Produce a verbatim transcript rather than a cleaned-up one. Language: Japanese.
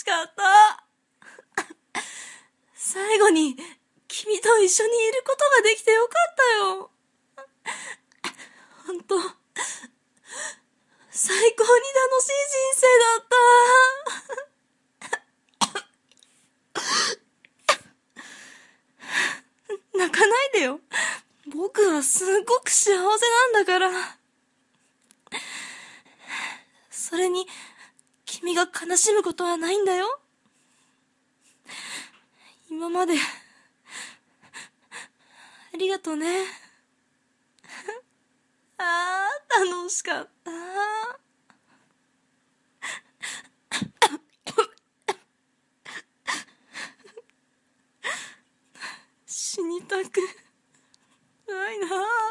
かった。最後に君と一緒にいることができてよかったよ。ほんと、最高に楽しい人生だった。泣かないでよ。僕はすごく幸せなんだから。それに、君が悲しむことはないんだよ。今まで、ありがとね。ああ、楽しかった。死にたくないなあ。